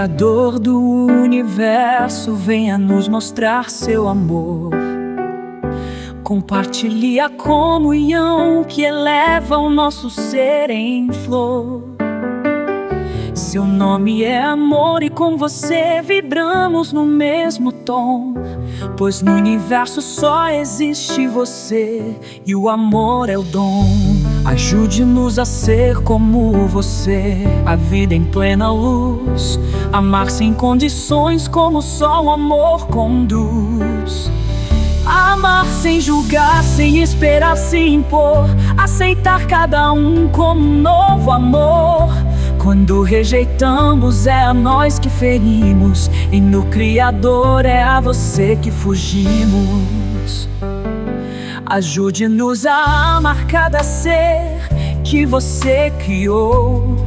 Criador do universo, venha nos mostrar seu amor. Compartilhe a comunhão que eleva o nosso ser em flor. Seu nome é amor e com você vibramos no mesmo tom, pois no universo só existe você e o amor é o dom. Ajude-nos a ser como você, a vida em plena luz, amar sem condições como só o amor conduz. Amar sem julgar, sem esperar, sem impor, aceitar cada um como um novo amor. Quando rejeitamos é a nós que ferimos, e no Criador é a você que fugimos. Ajude-nos a amar cada ser que você criou,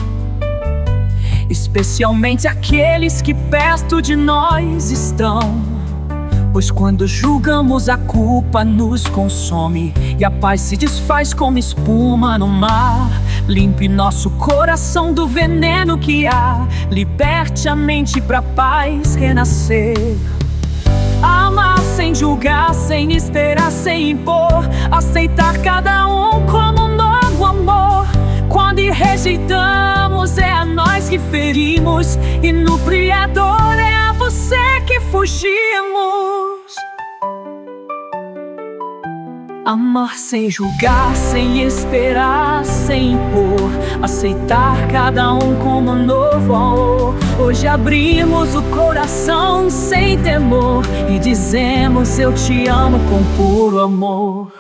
especialmente aqueles que perto de nós estão, pois quando julgamos a culpa nos consome e a paz se desfaz como espuma no mar. Limpe nosso coração do veneno que há, liberte a mente pra paz renascer. Amar sem julgar, sem esperar, sem impor, aceitar cada um como um novo amor. Quando rejeitamos é a nós que ferimos, e no Criador é a você que fugimos. Amar sem julgar, sem esperar, sem impor, aceitar cada um como um novo amor. Hoje abrimos o coração sem temor e dizemos eu te amo com puro amor.